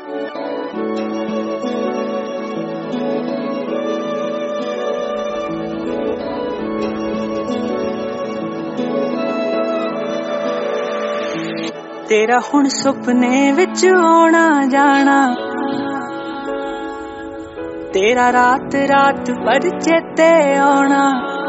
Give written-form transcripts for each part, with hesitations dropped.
तेरा हुण सुपने विच आना जाना, तेरा रात रात पर चेते आना।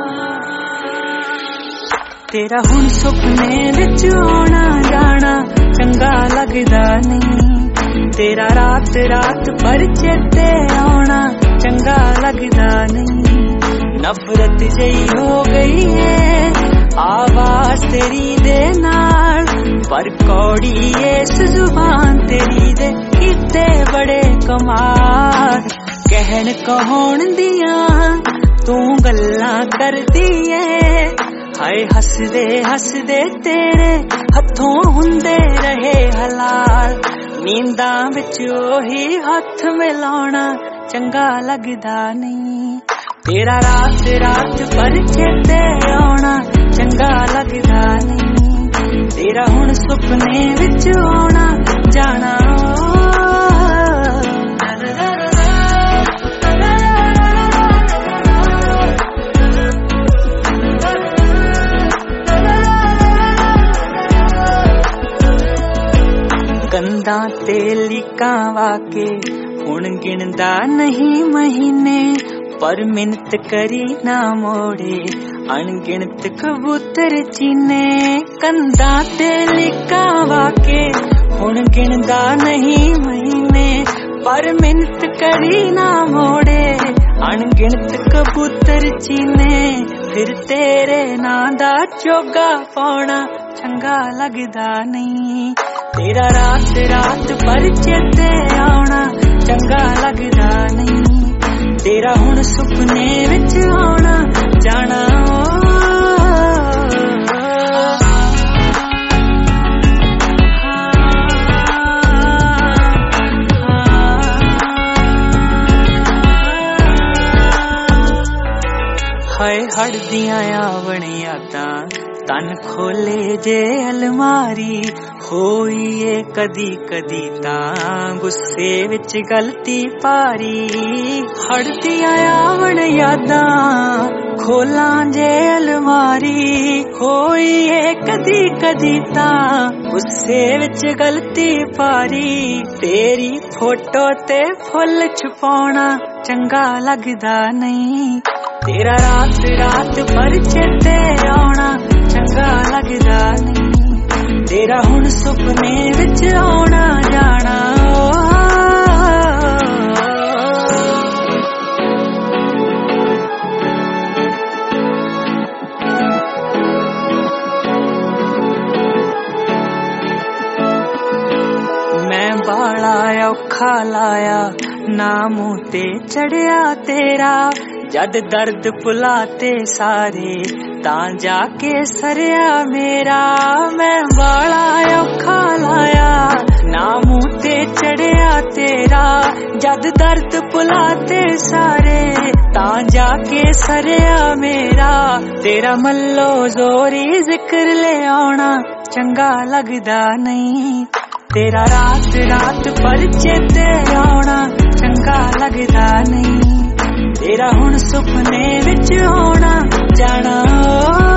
तेरा हुण सुपने विच आना जाना चंगा लगदा नहीं, तेरा रात रात पर चेते आना चंगा लगदा नहीं। नफरत जई हो गई है आवाज तेरी दे नाल, पर कौड़ी इस जुबान तेरी दे किते बड़े कमाल। कहन कहोण दिया तू गल्लां करदी ऐ, हाय हसदे हसदे तेरे हथों हुंदे रहे हलाल। नींदां विच ओही हथ मिलाउणा चंगा लगदा नहीं, तेरा रात रात पर चेते आउणा चंगा लगदा नहीं। तेरा हुण सुपने विच आउणा जाना, गंदा ते लीकां वाके हुण गिणदा नहीं महीने, पर मिन्नत करी ना मोड़े अनगिनत कबूतर चीने। कंधा ते लीकां वाके हुण गिणदा नहीं महीने, पर मिन्नत करी ना मोड़े अनगिनत कबूतर चीने। फिर तेरे नां दा चोगा पाउणा चंगा लगदा नहीं, तेरा रात रात पर चेते आउणा चंगा लगदा नहीं। तेरा हुण सुपने विच आउणा जाना, हाय हड़दियां आवण यादां तन खोले जे अलमारी। होईए कदी कदी तां गुस्से विच गलती पारी, हड़दियां आवण यादां खोलां जे अलमारी। होईए कदी कदी तां गुस्से विच गलती पारी। तेरी फोटो ते फुल छुपाउणा चंगा लगदा नहीं, तेरा रात रात पर चेते आउणा चंगा लगदा नहीं। तेरा हुण सुपने विच आउणा जाना, मैं बाला औखा लाया ना मूंह ते चढ़िया तेरा। जद दर्द भुलाते सारे तां जाके सरिया मेरा। मैं बाला औखा लाया ना मूंह ते चढ़िया तेरा। जद दर्द भुलाते सारे तां जाके सरिया मेरा। तेरा मल्लो जोरी जिक्र ले आउणा चंगा लगदा नहीं, तेरा रात रात पर चेते आउणा चंगा लगदा नहीं। तेरा हुण सुपने विच आउणा जाना।